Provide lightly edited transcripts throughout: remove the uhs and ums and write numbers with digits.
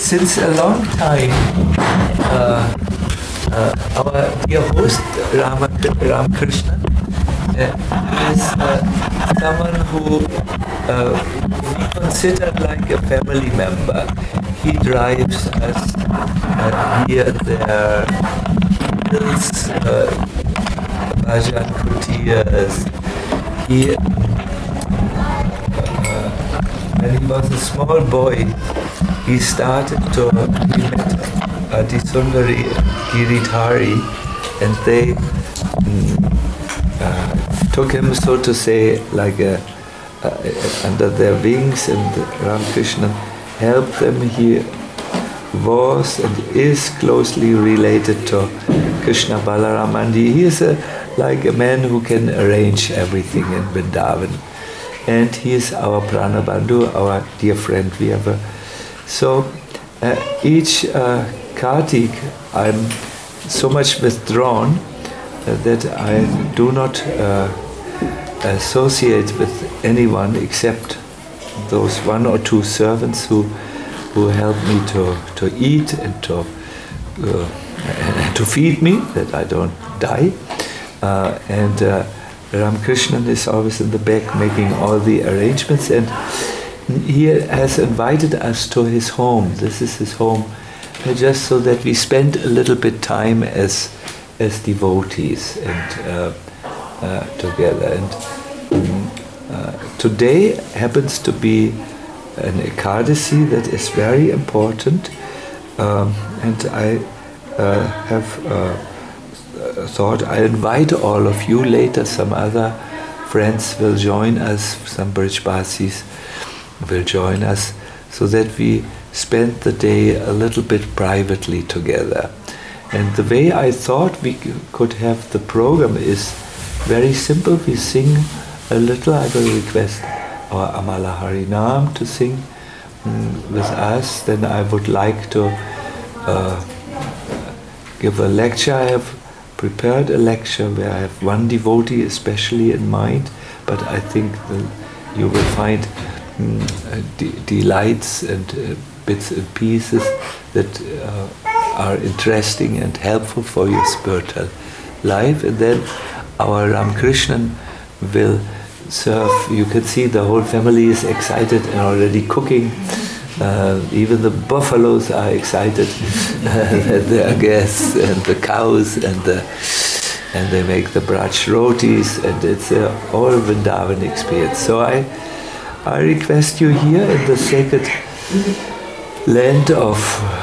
since a long time, our dear host Ramakrishnan is someone who we consider like a family member. He drives us here, there, builds bhajan kutiyas. He, when he was a small boy, he met Adisundari Giridhari, and they took him, so to say, like under their wings, and Ramakrishna helped them. He was and is closely related to Krishna Balaram, and he is like a man who can arrange everything in Vrindavan. And he is our Pranabandhu, our dear friend. We have so each Kartik, I'm so much withdrawn that I do not associate with anyone except those one or two servants who help me to eat and to feed me, that I don't die. And Ramakrishnan is always in the back making all the arrangements, and he has invited us to his home. This is his home, just so that we spend a little bit time as devotees and together. And today happens to be an Ekadasi that is very important, and I have thought I invite all of you. Later some other friends will join us, some Brijbasis will join us, so that we spend the day a little bit privately together. And the way I thought we could have the program is very simple. We sing a little. I will request our Amala Harinam to sing with us. Then I would like to give a lecture. I have prepared a lecture where I have one devotee especially in mind, but I think you will find delights and bits and pieces that are interesting and helpful for your spiritual life. And then our Ramakrishnan will serve. You can see the whole family is excited and already cooking. Even the buffaloes are excited that they are guests, and the cows, and they make the brach rotis, and it's all Vrindavan experience. So I request you here in the sacred land of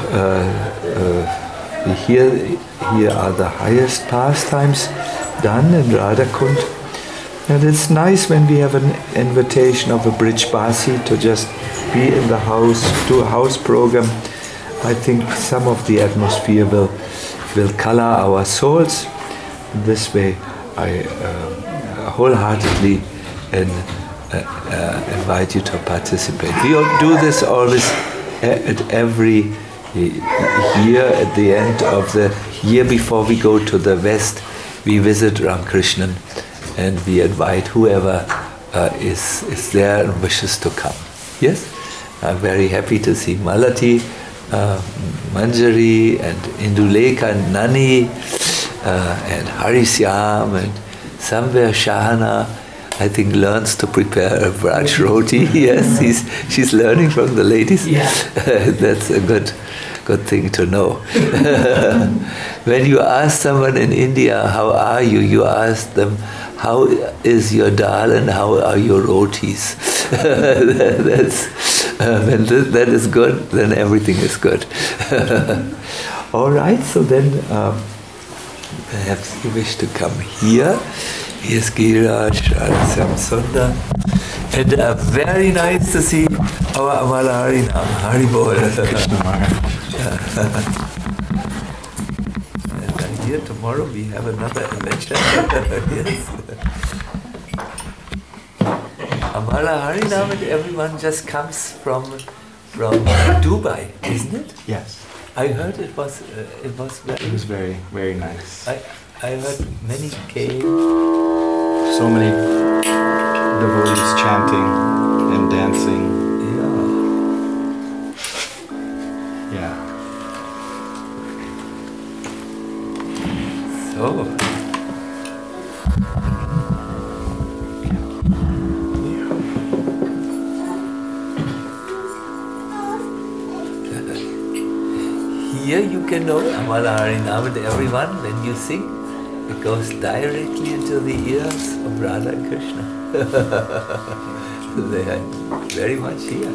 here are the highest pastimes done in Radhakund. And it's nice when we have an invitation of a Brijbasi to just be in the house, do a house program. I think some of the atmosphere will color our souls. This way I wholeheartely invite you to participate. We do this always at every year, at the end of the year before we go to the West. We visit Ramakrishnan and we invite whoever is there and wishes to come. Yes? I'm very happy to see Malati, Manjari, and Induleka, and Nani, and Harisyam, and somewhere Shahana, I think, learns to prepare a brach roti. Yes, she's learning from the ladies. Yeah. That's a good thing to know. When you ask someone in India, how are you? You ask them, how is your dal and how are your rotis? When that is good, then everything is good. All right, so then perhaps you wish to come here. Here's Giriraj, Radhasyam Sundar. And very nice to see our Amala Harinam, Haribol. And here tomorrow we have another adventure. Yes. Amala Harinam, and everyone just comes from Dubai, isn't it? Yes. I heard it was very, very nice. I heard many came. So many devotees chanting and dancing. Yeah. Yeah. So. Here you can know Amala Harinam and everyone when you sing. It goes directly into the ears of Radha and Krishna. They are very much here.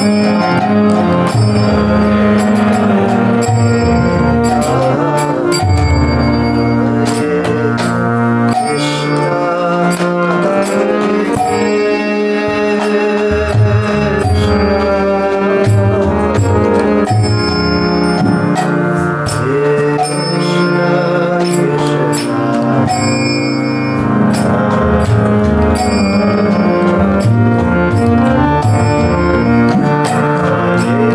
Hare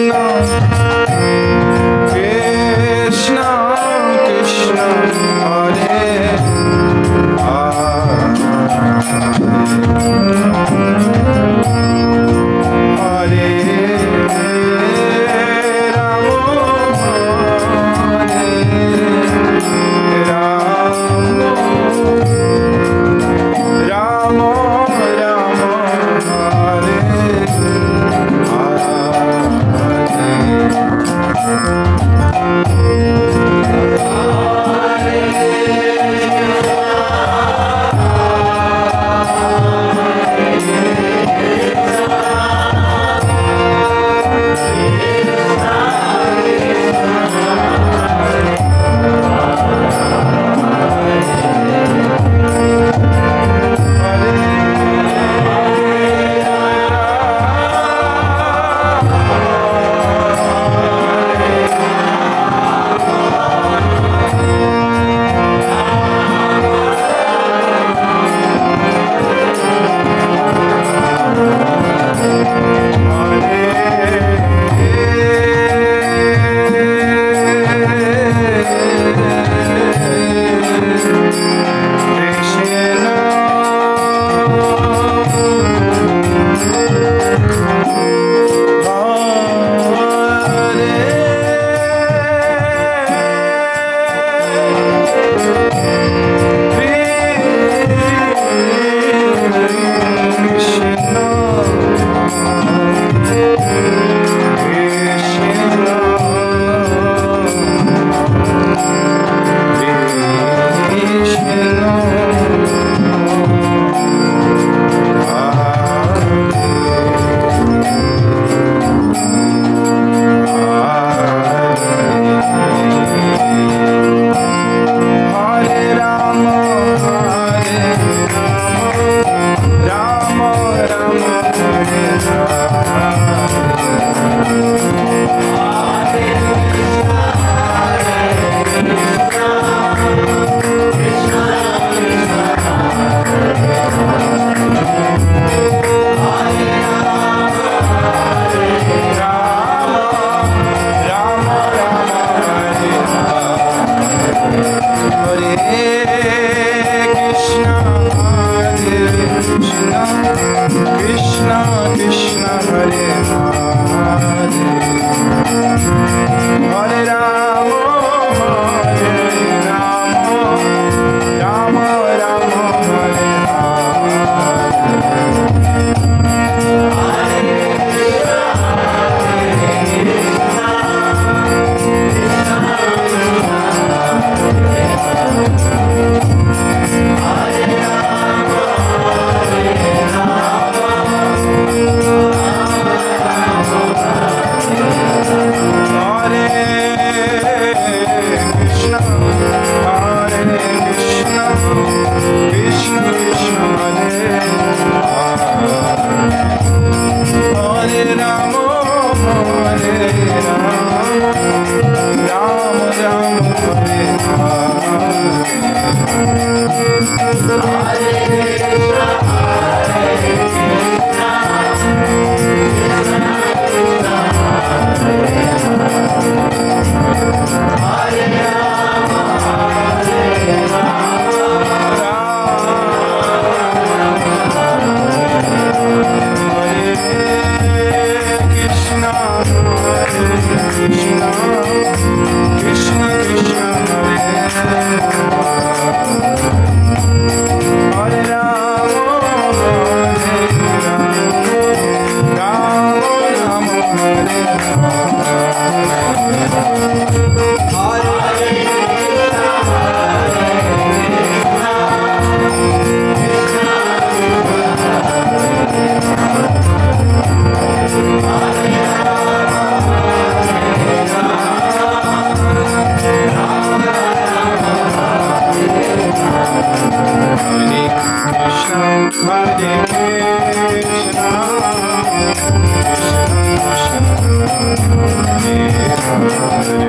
Hare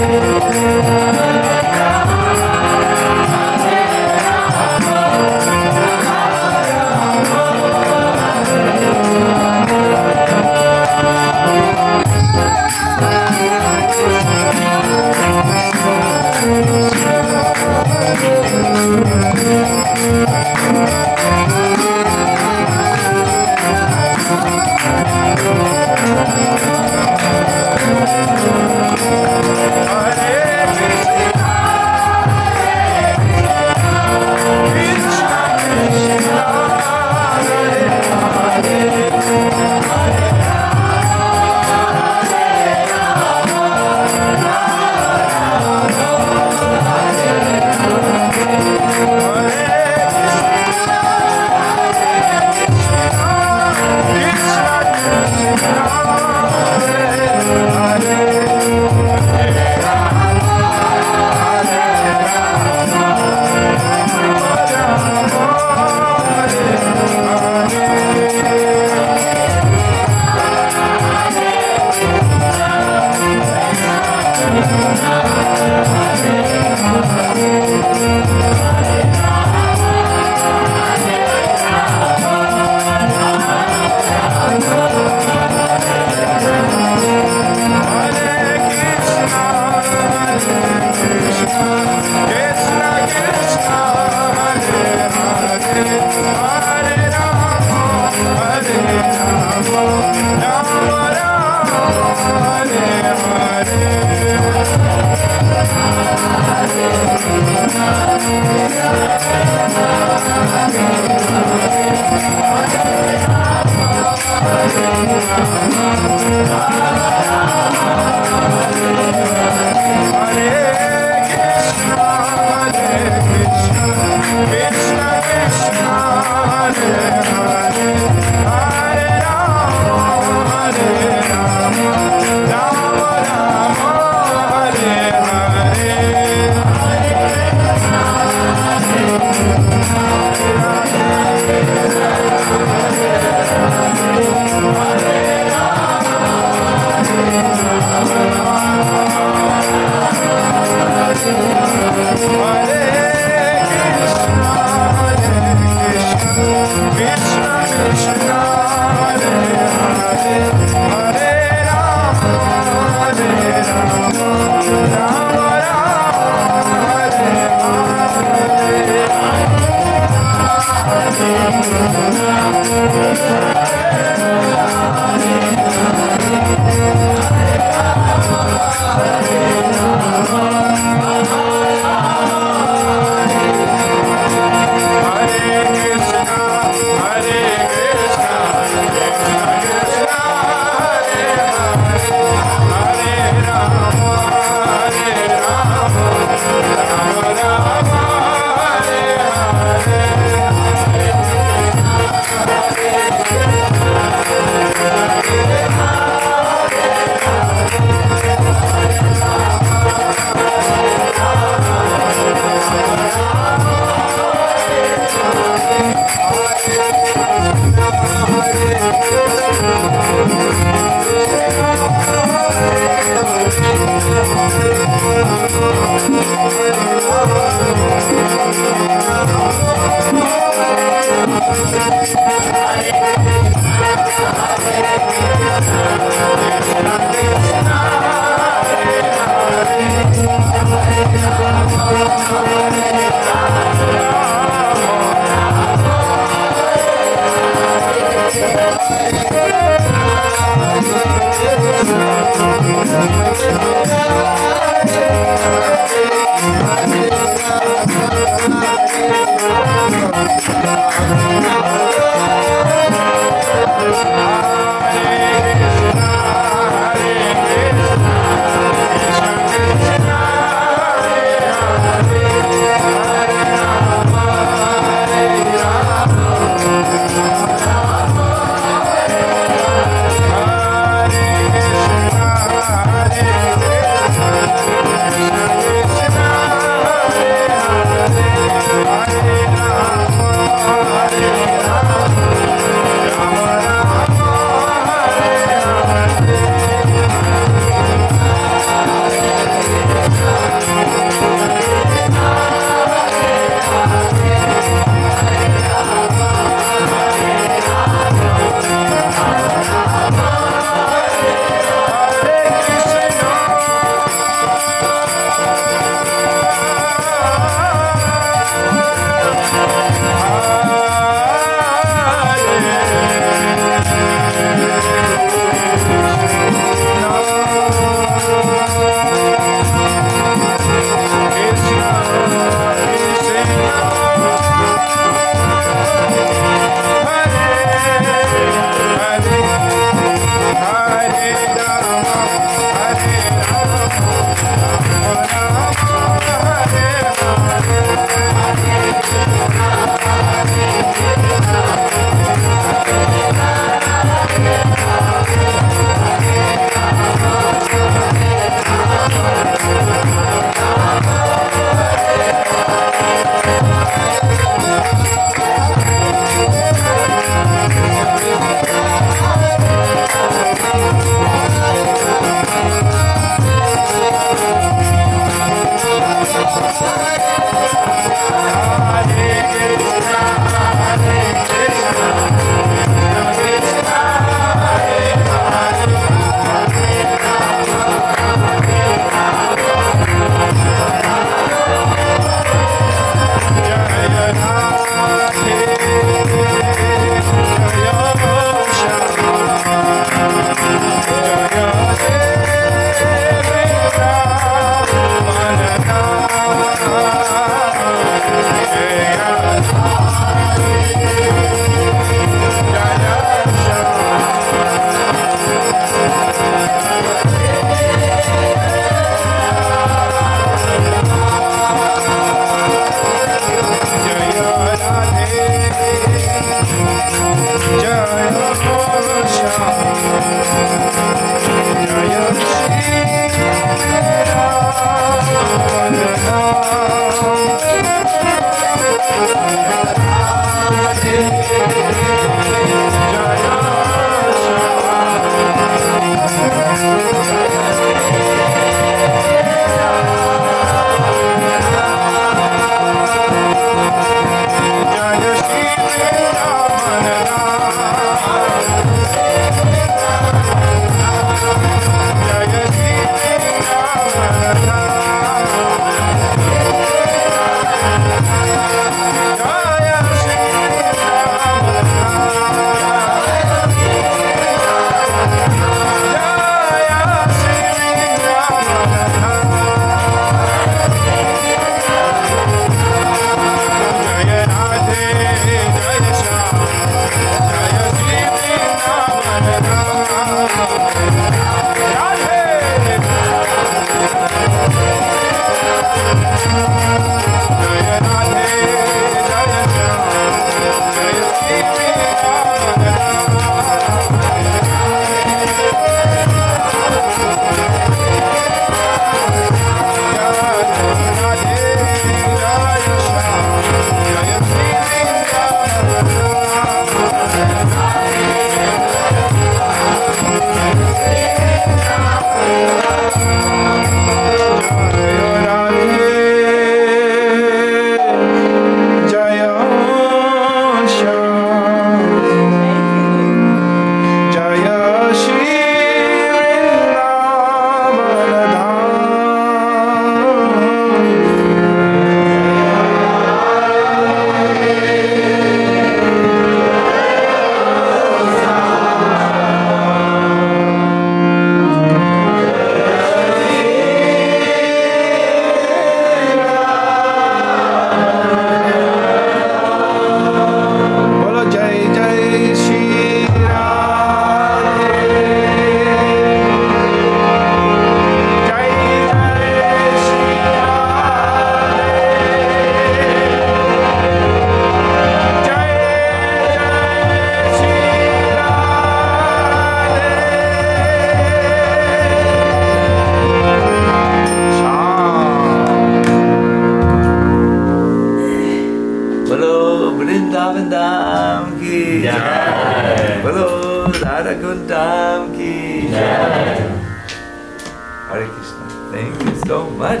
Bolo Vrindavan Dham ki Jai. Bolo Radha Kund Dham ki Jai. Hare Krishna. Thank you so much.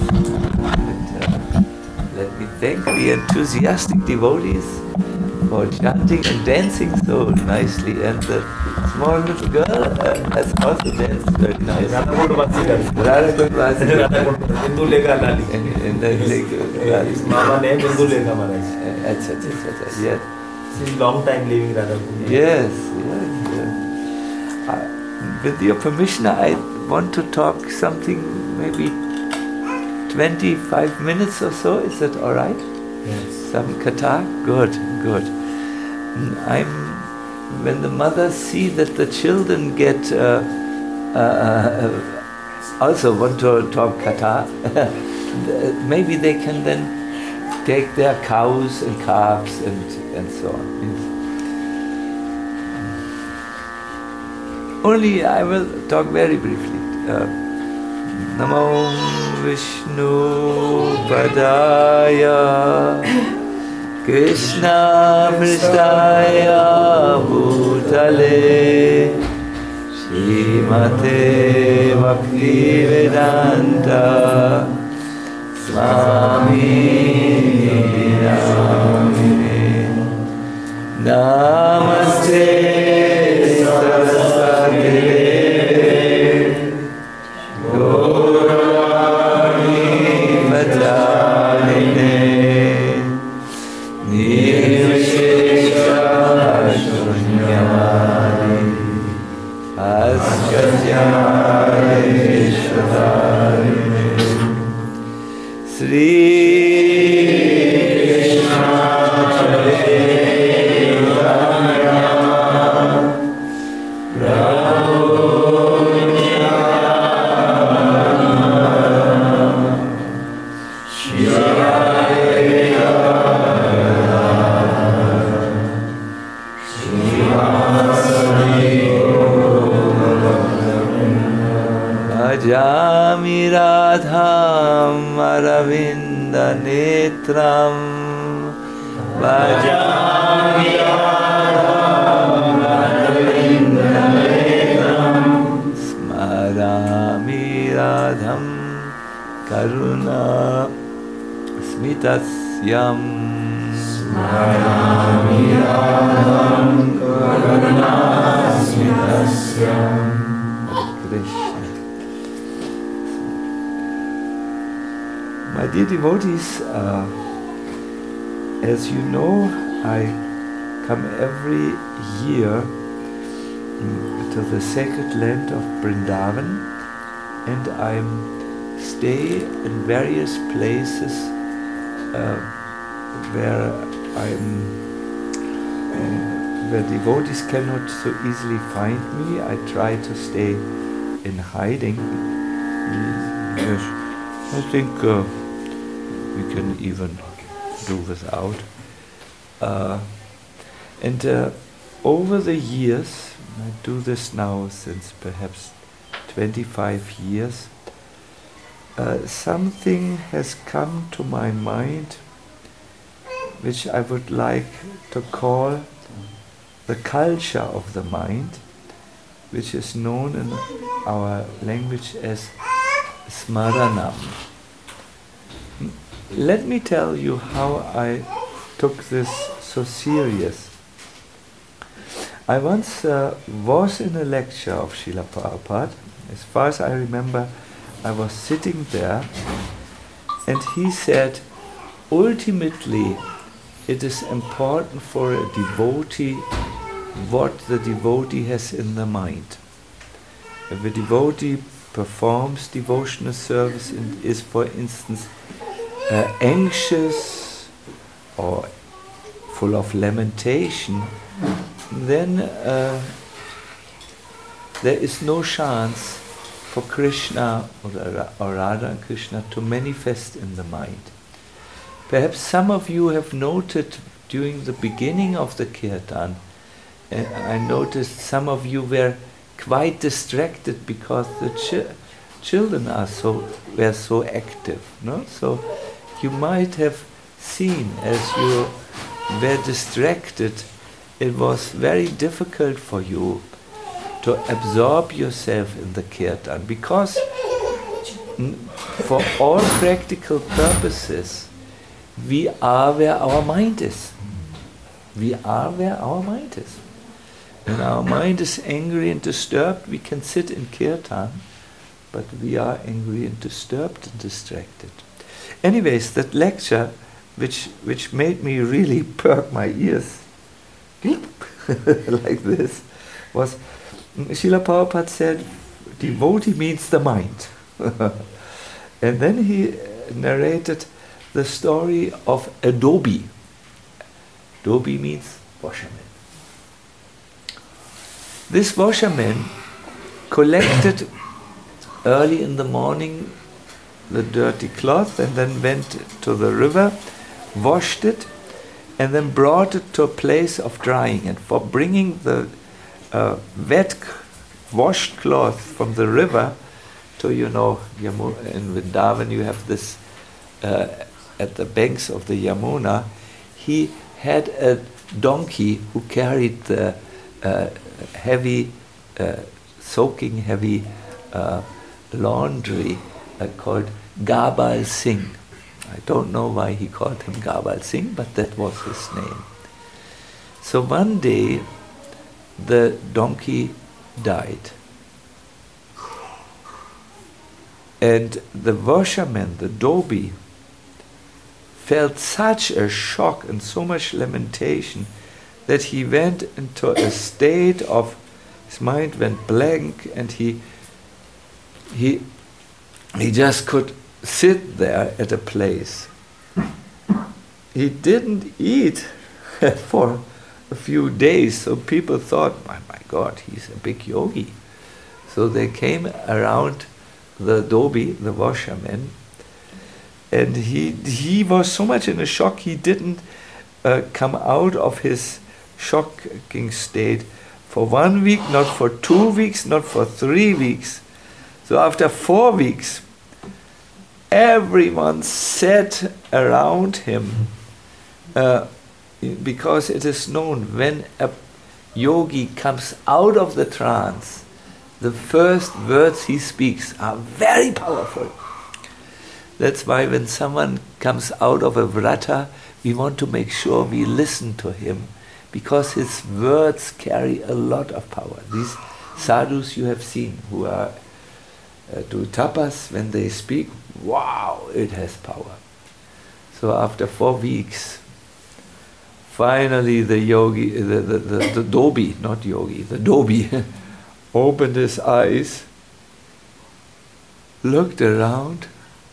And, let me thank the enthusiastic devotees for chanting and dancing so nicely, and the small little girl has also danced very nicely. Radha Kund Vasi. Bindu Lekha Lali. Mama name Bindu Lekha Maharaj. Yes. She's long time living Radha Kund. Yes. With your permission, I want to talk something, maybe 25 minutes or so. Is that all right? Yes. Some katha? Good. When the mothers see that the children get also want to talk katha, maybe they can then take their cows and calves and so on. Yes. Only I will talk very briefly. Namo Vishnu Padaya Krishna Pristaya Bhutale Srimate Bhakti Vedanta Swami Namaste Saraswati Bhajami Radham Aravinda Netram Bhajami Radham Aravinda Netram Smarami Radham Karuna Smitasyam Smarami Radham Karuna Smitasyam. My dear devotees, as you know, I come every year to the sacred land of Vrindavan, and I stay in various places where where devotees cannot so easily find me. I try to stay in hiding. Yes, I think we can even do without. And over the years, I do this now since perhaps 25 years, something has come to my mind which I would like to call the culture of the mind, which is known in our language as Smaranam. Let me tell you how I took this so serious. I once was in a lecture of Srila Prabhupada. As far as I remember, I was sitting there, and he said, ultimately, it is important for a devotee what the devotee has in the mind. If a devotee performs devotional service and is, for instance, anxious or full of lamentation, then there is no chance for Krishna or Radha and Krishna to manifest in the mind. Perhaps some of you have noted during the beginning of the kirtan, I noticed some of you were quite distracted because the children were so active. No? So you might have seen, as you were distracted, it was very difficult for you to absorb yourself in the kirtan, because for all practical purposes, we are where our mind is. We are where our mind is. When our mind is angry and disturbed, we can sit in kirtan, but we are angry and disturbed and distracted. Anyways, that lecture, which made me really perk my ears, like this, was Srila Prabhupada said, devotee means the mind. And then he narrated the story of a dhobi. Dhobi means washerman. This washerman collected early in the morning the dirty cloth and then went to the river, washed it, and then brought it to a place of drying. And for bringing the wet washed cloth from the river to, in Vrindavan you have this, at the banks of the Yamuna, he had a donkey who carried the soaking heavy laundry called Gabal Singh. I don't know why he called him Gabal Singh, but that was his name. So one day the donkey died. And the washerman, the dhobi, felt such a shock and so much lamentation that he went into a state of, his mind went blank, and he just could sit there at a place. He didn't eat for a few days, so people thought, oh my God, he's a big yogi. So they came around the dhobi, the washerman, and he was so much in a shock, he didn't come out of his shocking state for 1 week, not for 2 weeks, not for 3 weeks. So after 4 weeks, everyone sat around him, because it is known when a yogi comes out of the trance, the first words he speaks are very powerful. That's why when someone comes out of a vrata, we want to make sure we listen to him, because his words carry a lot of power. These sadhus you have seen who are do tapas, when they speak, wow, it has power. So after 4 weeks, finally the yogi, the dhobi, not yogi, the dhobi, opened his eyes, looked around,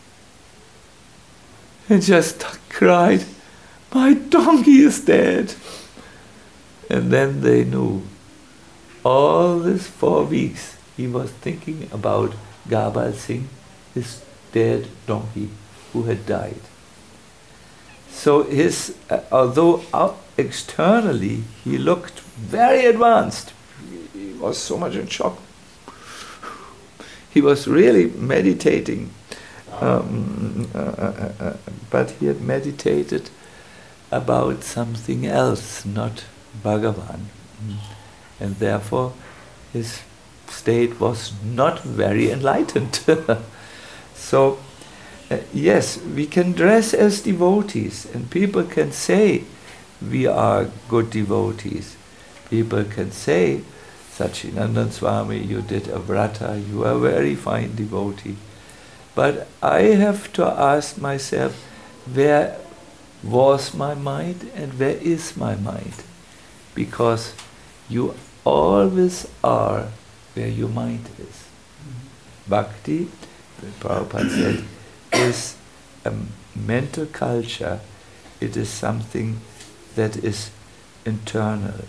and just cried, my donkey is dead. And then they knew, all these 4 weeks he was thinking about Gabal Singh, his dead donkey who had died. So his, although externally he looked very advanced, he was so much in shock. He was really meditating, but he had meditated about something else, not Bhagavan. And therefore his state was not very enlightened. So, yes, we can dress as devotees, and people can say we are good devotees. People can say, Sachinandan Swami, you did a vrata, you are a very fine devotee. But I have to ask myself, where was my mind and where is my mind? Because you always are where your mind is. Bhakti, Prabhupada said, is a mental culture. It is something that is internal.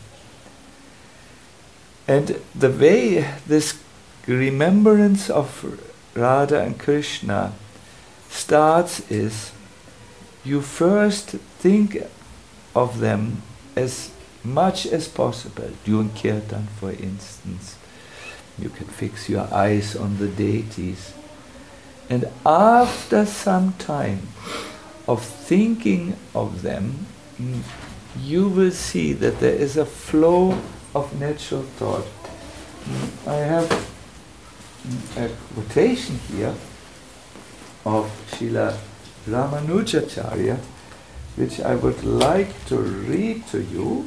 And the way this remembrance of Radha and Krishna starts is, you first think of them as much as possible. During Kirtan, for instance, you can fix your eyes on the deities. And after some time of thinking of them, you will see that there is a flow of natural thought. I have a quotation here of Srila Ramanujacharya, which I would like to read to you.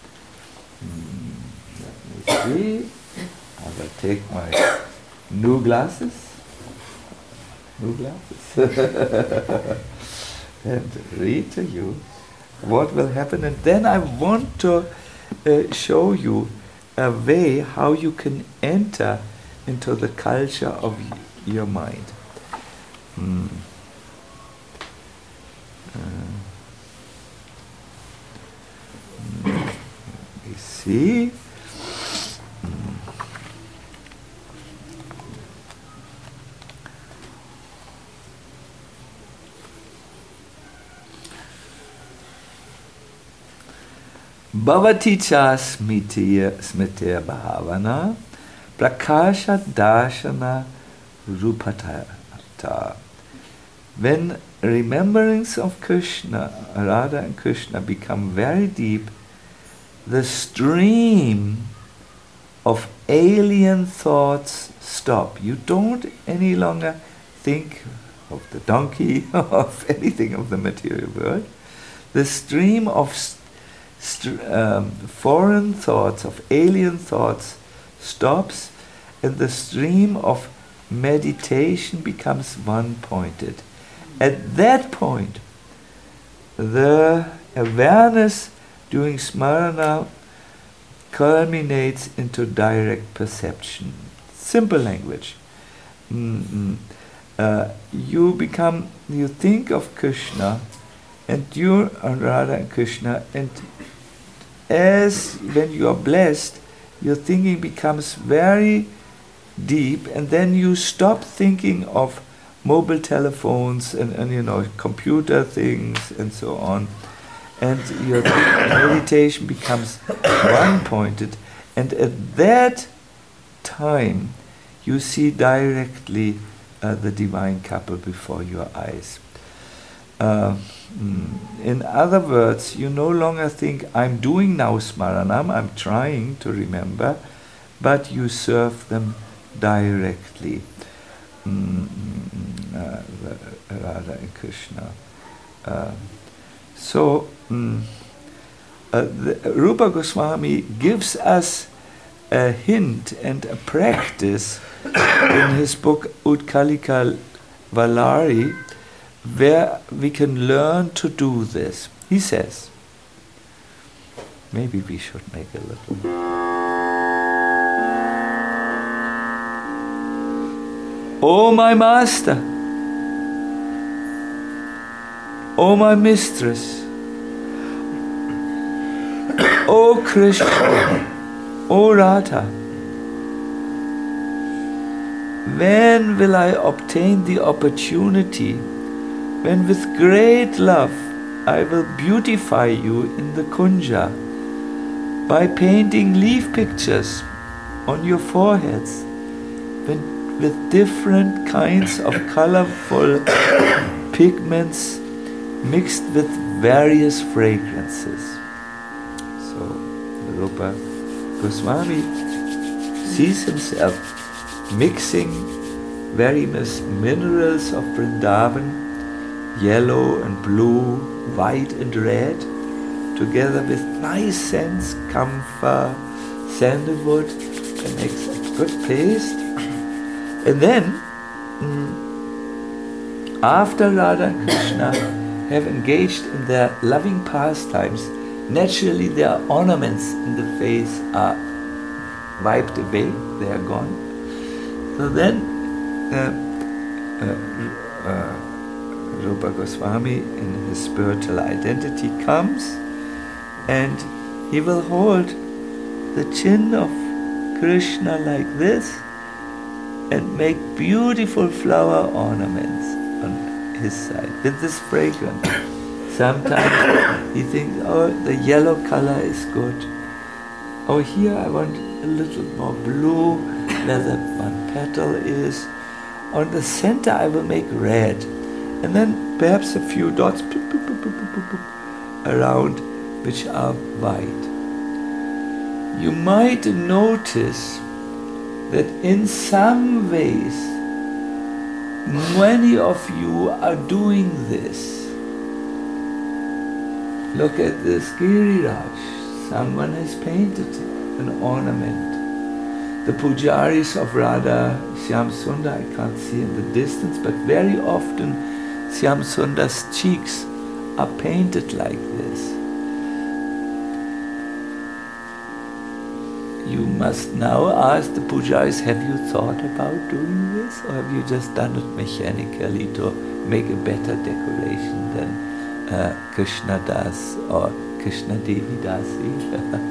Let me see. I will take my new glasses. And read to you what will happen. And then I want to show you a way how you can enter into the culture of your mind. Let me see. Bhavati cha smitiya bhavana prakasha darshana rupata. When remembrance of Krishna, Radha and Krishna become very deep, the stream of alien thoughts stop. You don't any longer think of the donkey or of anything of the material world. The stream of foreign thoughts, of alien thoughts stops, and the stream of meditation becomes one-pointed. At that point, the awareness during smarana culminates into direct perception. Simple language. You think of Krishna, and you are Radha and Krishna, and as when you are blessed, your thinking becomes very deep, and then you stop thinking of mobile telephones and computer things and so on, and your meditation becomes one-pointed, and at that time you see directly the divine couple before your eyes. In other words, you no longer think, I'm doing now smaranam, I'm trying to remember, but you serve them directly. Radha and Krishna. Rupa Goswami gives us a hint and a practice in his book Utkalika Valari, where we can learn to do this. He says, maybe we should make a little. Oh my master, oh my mistress, oh Krishna, oh Radha, when will I obtain the opportunity when with great love I will beautify you in the Kunja by painting leaf pictures on your foreheads with different kinds of colorful pigments mixed with various fragrances. So Rupa Goswami sees himself mixing various minerals of Vrindavan, yellow and blue, white and red, together with nice scents, camphor, sandalwood, and makes a good paste. And then, after Radha and Krishna have engaged in their loving pastimes, naturally their ornaments in the face are wiped away, they are gone. So then, Rupa Goswami in his spiritual identity comes, and he will hold the chin of Krishna like this and make beautiful flower ornaments on his side with this fragrance. Sometimes he thinks, oh, the yellow color is good. Oh, here I want a little more blue where the one petal is. On the center I will make red. and then perhaps a few dots around which are white. You might notice that in some ways many of you are doing this. Look at this Giriraj. Someone has painted an ornament. The pujaris of Radha Shyam Sundar, I can't see in the distance, but very often Shyam Sundar's cheeks are painted like this. You must now ask the pujaris, have you thought about doing this, or have you just done it mechanically to make a better decoration than Krishna Das or Krishna Devi Dasi?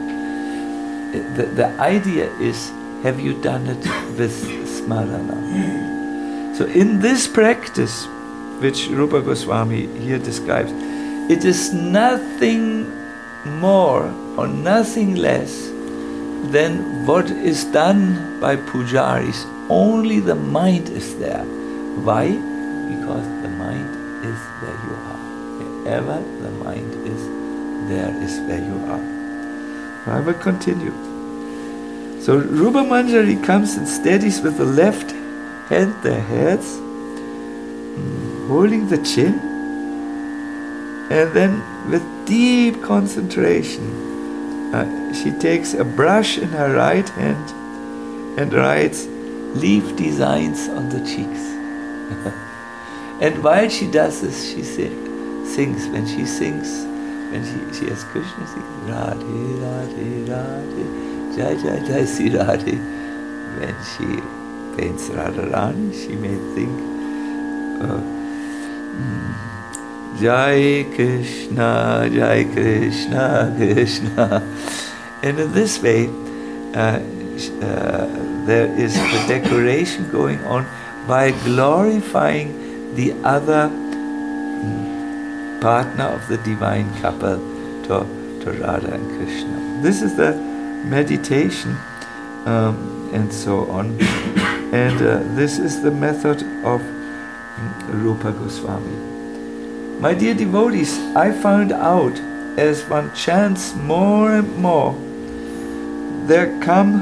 The idea is, have you done it with smarana? So in this practice, which Rupa Goswami here describes, it is nothing more or nothing less than what is done by pujaris. Only the mind is there. Why? Because the mind is where you are. Wherever the mind is, there is where you are. I will continue. So Rupa Manjari comes and steadies with the left hand their heads, holding the chin, and then with deep concentration she takes a brush in her right hand and writes leaf designs on the cheeks. And while she does this, she sings. When she sings, when she has Krishna sings Radhe Radhe Radhe Jai Jai Jai Sri Radhe. When she paints Radharani, she may think Jai Krishna, Jai Krishna, Krishna. And in this way, there is the decoration going on while glorifying the other partner of the divine couple, to Radha and Krishna. This is the meditation and so on. And this is the method of Rupa Goswami. My dear devotees, I found out as one chants more and more, there come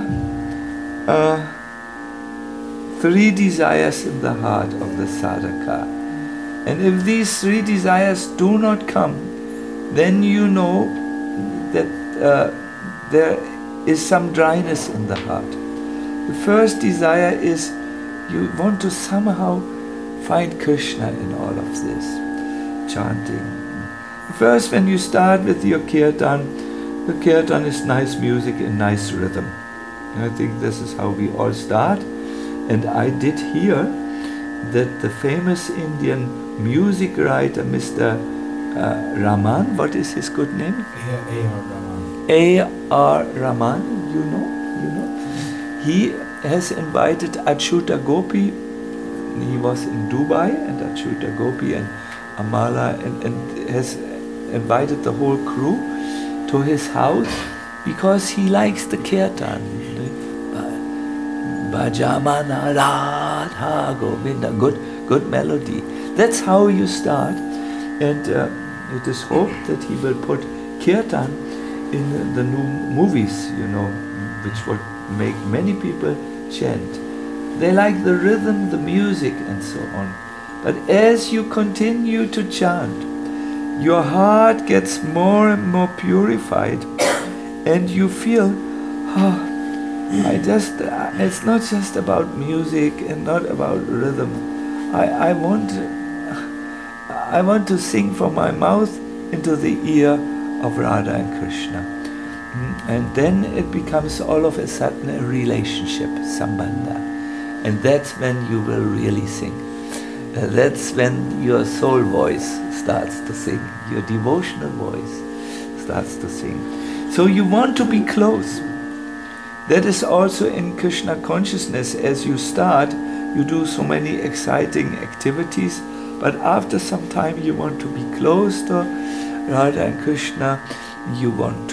3 desires in the heart of the sadhaka. And if these 3 desires do not come, then you know that there is some dryness in the heart. The first desire is you want to somehow find Krishna in all of this chanting. First, when you start with your kirtan, the kirtan is nice music and nice rhythm. I think this is how we all start. And I did hear that the famous Indian music writer, Mr. Raman, what is his good name? A.R. Rahman. A.R. Rahman, you know. He has invited Achyuta Gopi. He was in Dubai, and Achyuta Gopi and Amala and has invited the whole crew to his house because he likes the kirtan. Bhajamana Radha Govinda, good melody. That's how you start, and it is hoped that he will put kirtan in the new movies, which would make many people chant. They like the rhythm, the music, and so on. But as you continue to chant, your heart gets more and more purified, and you feel, it's not just about music and not about rhythm. I want to sing from my mouth into the ear of Radha and Krishna. And then it becomes all of a sudden a relationship, sambandha. And that's when you will really sing. That's when your soul voice starts to sing, your devotional voice starts to sing. So you want to be close. That is also in Krishna consciousness. As you start, you do so many exciting activities, but after some time you want to be close to Radha and Krishna. You want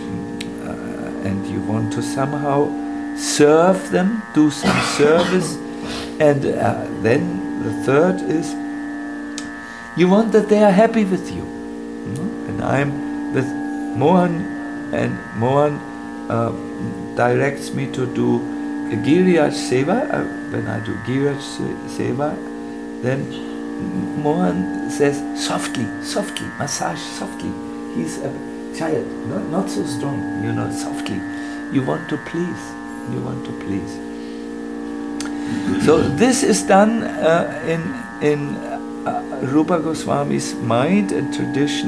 to somehow serve them, do some service, and then the third is You want that they are happy with you. And I am with Mohan, and Mohan directs me to do Giriraj Seva. When I do Giriraj Seva, then Mohan says, softly, softly, massage softly. He's a child, not so strong, softly. You want to please. You want to please. So this is done in Rupa Goswami's mind and tradition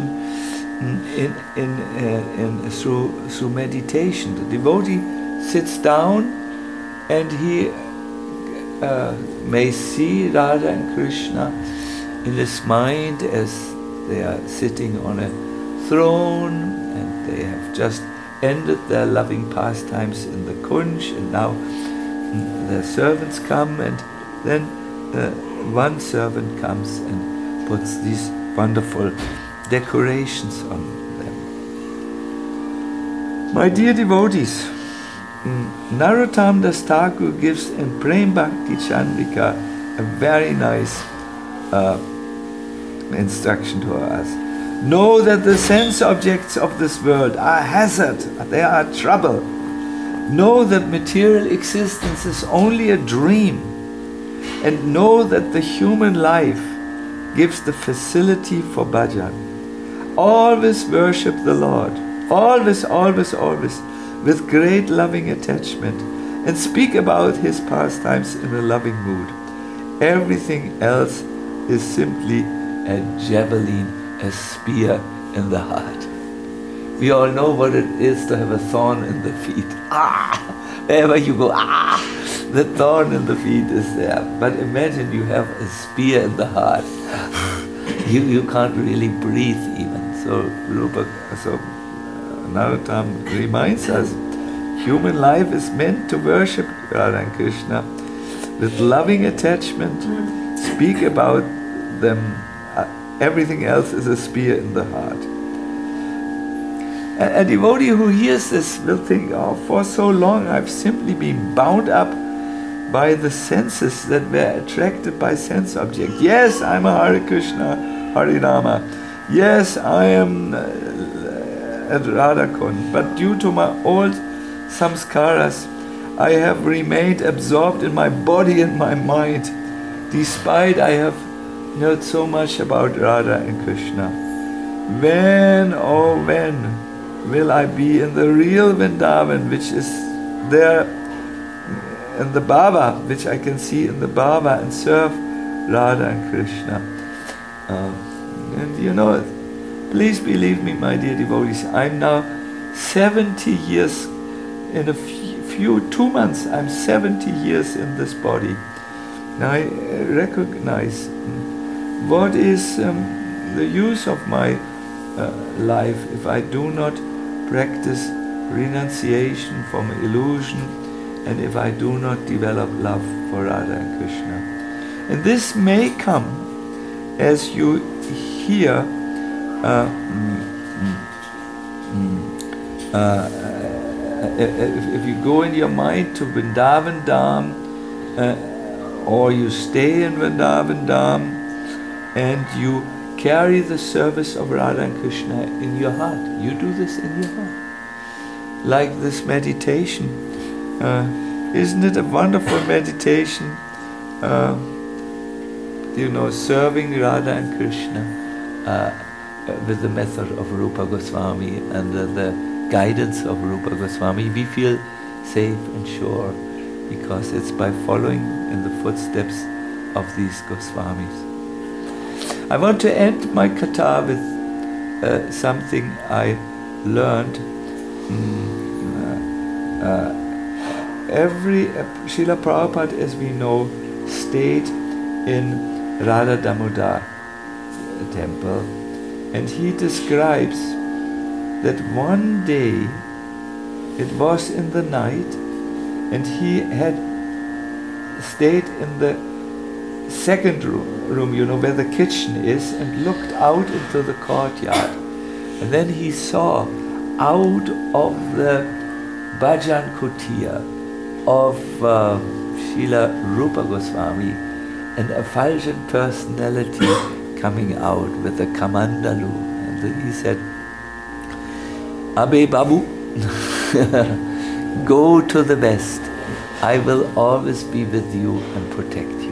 through meditation. The devotee sits down and he may see Radha and Krishna in his mind as they are sitting on a throne, and they have just ended their loving pastimes in the Kunj, and now their servants come, and then one servant comes and puts these wonderful decorations on them. My dear devotees, Narottam Das Thakur gives in Prem Bhakti Chandrika a very nice instruction to us. Know that the sense objects of this world are hazard, they are trouble. Know that material existence is only a dream, and know that the human life gives the facility for bhajan. Always worship the Lord, always, always, always, with great loving attachment, and speak about His pastimes in a loving mood. Everything else is simply a javelin, a spear in the heart. We all know what it is to have a thorn in the feet. Wherever you go, the thorn in the feet is there. But imagine you have a spear in the heart. You can't really breathe even. So Narottam reminds us, human life is meant to worship Radha and Krishna with loving attachment. Speak about them. Everything else is a spear in the heart. A devotee who hears this will think, for so long I've simply been bound up by the senses that were attracted by sense objects. Yes, I'm a Hare Krishna, Hare Rama. Yes, I am at Radhakund. But due to my old samskaras, I have remained absorbed in my body and my mind, despite I have heard so much about Radha and Krishna. When, oh when, will I be in the real Vrindavan, which is there in the Bhava, which I can see in the Bhava, and serve Radha and Krishna? Please believe me, my dear devotees, I'm now 70 years, in a few 2 months, I'm 70 years in this body. Now I recognize what is the use of my life if I do not practice renunciation from illusion, and if I do not develop love for Radha and Krishna. And this may come as you hear if you go in your mind to Vrindavan Dham, or you stay in Vrindavan Dham, and you carry the service of Radha and Krishna in your heart. You do this in your heart. Like this meditation. Isn't it a wonderful meditation? Serving Radha and Krishna with the method of Rupa Goswami, under the guidance of Rupa Goswami. We feel safe and sure because it's by following in the footsteps of these Goswamis. I want to end my katha with something I learned. Srila Prabhupada, as we know, stayed in Radha Damodar temple, and he describes that one day, it was in the night, and he had stayed in the second room, where the kitchen is, and looked out into the courtyard. And then he saw out of the Bhajan Kutir of Srila Rupa Goswami an effulgent personality coming out with a kamandalu. And he said, Abe Babu, go to the West. I will always be with you and protect you.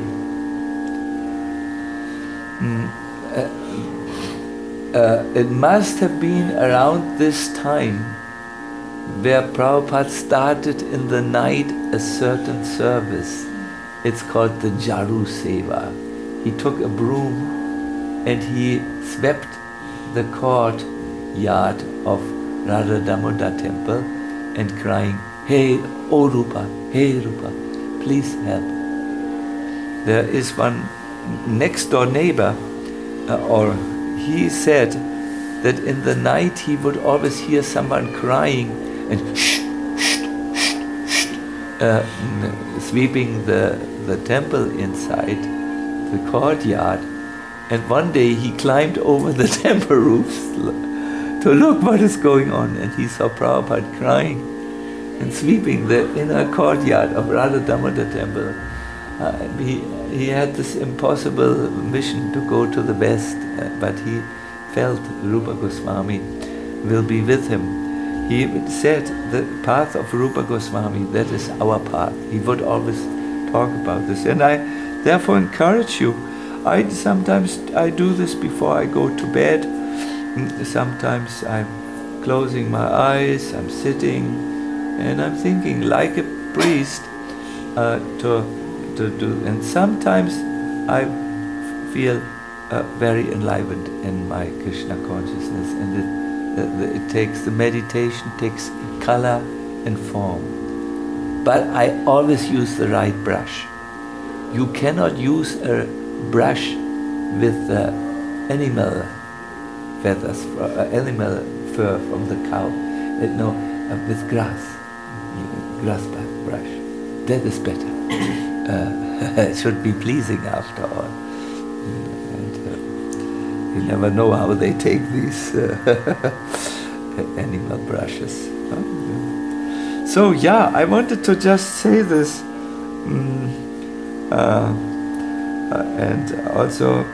It must have been around this time where Prabhupada started in the night a certain service. It's called the Jaru Seva. He took a broom and he swept the courtyard of Radha Damodar temple and crying, hey, O Rupa, please help. There is one next door neighbor, or he said that in the night he would always hear someone crying and sweeping the temple inside the courtyard. And one day he climbed over the temple roofs to look what is going on, and he saw Prabhupada crying and sweeping the inner courtyard of Radha Damodar temple. He had this impossible mission to go to the West, but he felt Rupa Goswami will be with him. He said the path of Rupa Goswami, that is our path. He would always talk about this, and I therefore encourage you. Sometimes I do this before I go to bed. Sometimes I'm closing my eyes, I'm sitting, and I'm thinking like a priest to do. And sometimes I feel very enlivened in my Krishna consciousness, and it takes, the meditation takes color and form. But I always use the right brush. You cannot use a brush with animal feathers, animal fur from the cow. With grass brush. That is better. It should be pleasing after all. And you never know how they take these animal brushes. So yeah, I wanted to just say this. And also,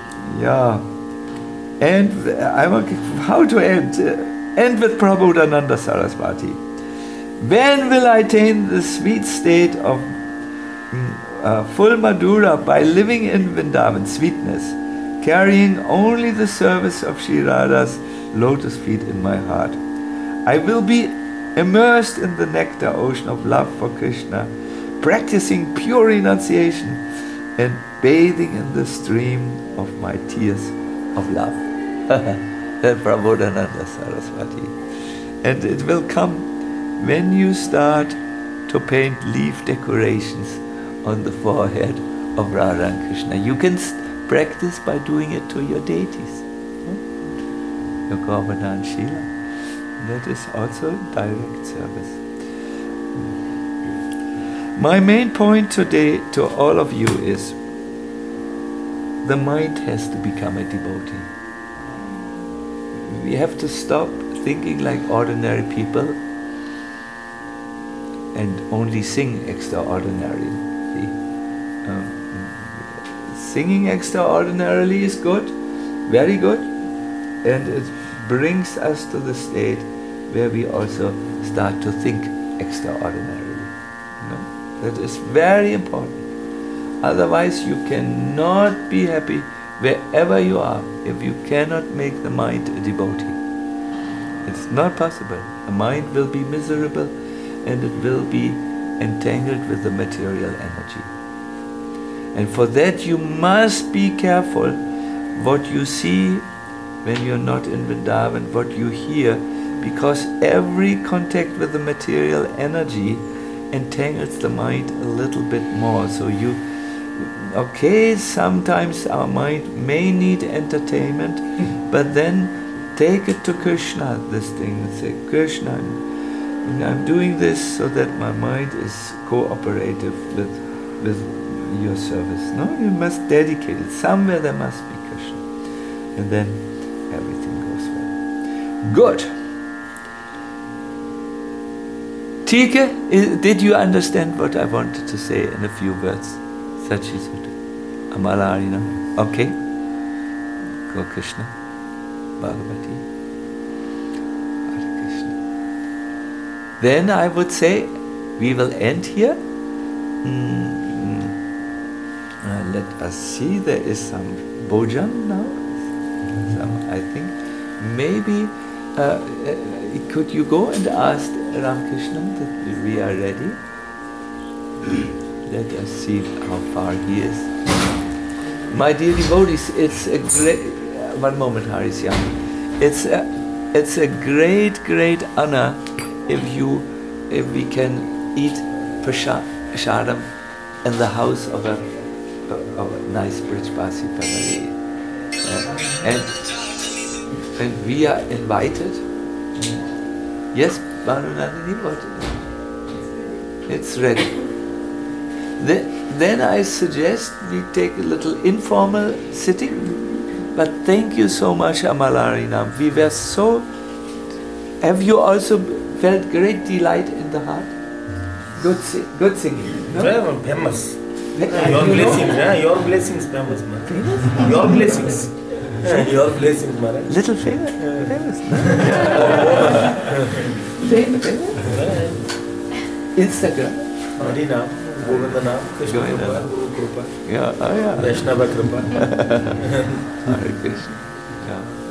and I want how to end with Prabodhananda Saraswati. When will I attain the sweet state of full Madhura by living in Vrindavan, sweetness, carrying only the service of Shri Radha's lotus feet in my heart? I will be immersed in the nectar ocean of love for Krishna, practicing pure renunciation and bathing in the stream of my tears of love. Prabodhananda Saraswati. And it will come when you start to paint leaf decorations on the forehead of Radha and Krishna. You can practice by doing it to your deities. Your Govardhan and Sheila. That is also direct service. My main point today to all of you is the mind has to become a devotee. We have to stop thinking like ordinary people and only sing extraordinarily. Singing extraordinarily is good, very good, and it brings us to the state where we also start to think extraordinarily. That is very important. Otherwise you cannot be happy wherever you are if you cannot make the mind a devotee. It's not possible. The mind will be miserable and it will be entangled with the material energy. And for that you must be careful what you see when you're not in Vrindavan, what you hear, because every contact with the material energy entangles the mind a little bit more. So sometimes our mind may need entertainment, but then take it to Krishna, this thing, and say, Krishna, I'm doing this so that my mind is cooperative with your service. No, you must dedicate it. Somewhere there must be Krishna. And then everything goes well. Good. Tika, did you understand what I wanted to say in a few words? Sachisuta. Amalarina. Okay. Go Krishna, Bhagavati, Hare Krishna. Then I would say we will end here. Let us see, there is some bhojan now. I think maybe could you go and ask Ramakrishna that we are ready? Let us see how far he is. My dear devotees, it's a great... one moment, Harisyam. It's a great honor if we can eat prasadam in the house of a nice Brijbasi family. And we are invited. Yes, Bhanunandini, what? It's ready. Then I suggest we take a little informal sitting. But thank you so much, Amalarinam. We were so... Have you also felt great delight in the heart? Good singing. No? Famous. Your blessings, your blessings famous, man. Your blessings. Your blessings, Maharaj. Little famous? Famous? Instagram? Harinam, Govindanam, Krishna Kripa, Guru Kripa, Yeah, Vaishnava Kripa. Hare Krishna.